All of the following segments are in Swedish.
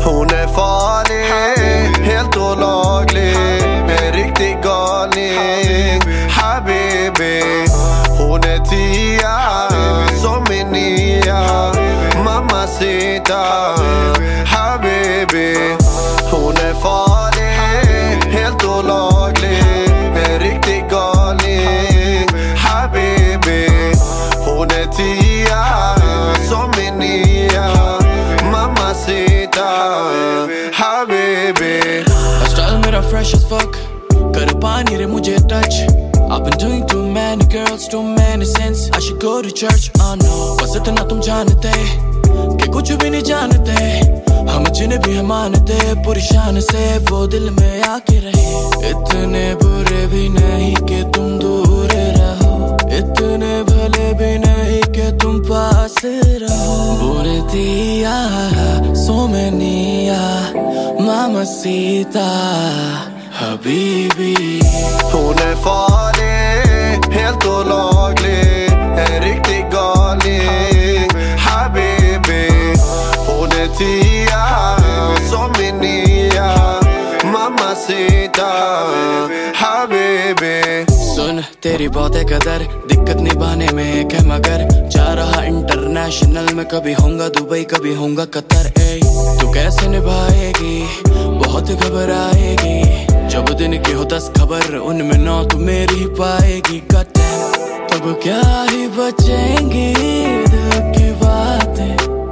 Hon är farlig, helt olaglig, en riktig galning. Habibi, hon är 10 som min nia. Mamacita, Habibi. Hon är farlig, helt olaglig, en riktig galning. Habibi, hon är 10 som min nia. Mamacita, Habibi. Style mera fresh as fuck, कर पानी रे मुझे touch. I've been doing too many girls, too many sins. I should go to church, oh no. बस इतना तुम जानते कि कुछ भी नहीं जानते, हम जिन्हें भी हम मानते पूरी शान से वो दिल में आके रहे। इतने बुरे भी नहीं कि तुम दूर रहो, इतने भले भी नहीं कि तुम पास रहो। Buenos so many mamacita, Habibi. Hon är farlig, helt olaglig, en riktig galning. Habibi, hon är 10 som min nia. Mamacita, Habibi. सुन तेरी बहुत है कदर, दिक्कत निभाने में एक है मगर। जा रहा इंटरनेशनल में, कभी होऊंगा दुबई कभी होऊंगा कतर। ए तू कैसे निभाएगी, बहुत घबराएगी, जब दिन की हो 10 खबर उनमें 9 तू मेरी पाएगी। कट तब क्या ही बचेंगी दिल की बातें,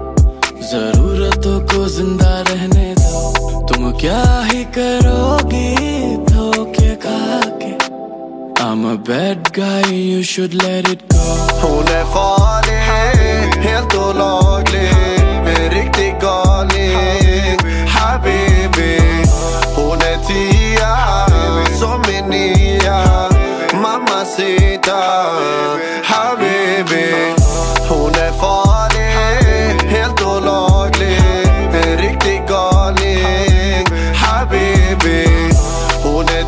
जरूरतों को जिंदा रहने दो। तुम क्या ही करोगी धोखे खा के, I'm a bad guy, you should let it go. Hon är farlig, helt olaglig, en riktig galning. Habibi, hon är 10 som min nia. Mamacita, Habibi. Hon är farlig, helt olaglig, en riktig galning. Habibi, hon är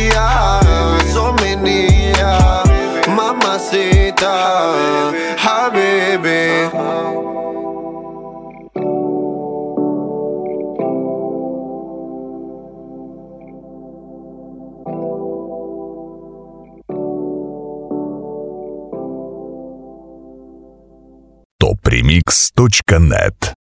10 som min nia. Mamacita, Habibi. topremix.net